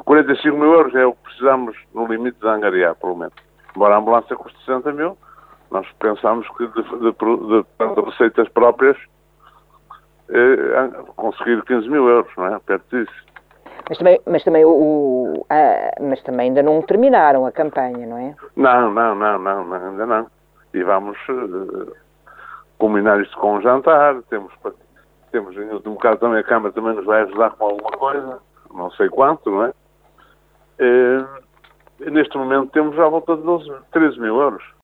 45 mil euros é o que precisamos no limite de angariar, pelo menos. Embora a ambulância custe 60 mil, nós pensamos que de receitas próprias conseguir 15 mil euros, não é? Perto disso. Mas também ainda não terminaram a campanha, não é? Não, ainda não. E vamos combinar isto com um jantar, temos em último caso também a Câmara também nos vai ajudar com alguma coisa, não sei quanto, não é? Neste momento temos à volta de 13 mil euros.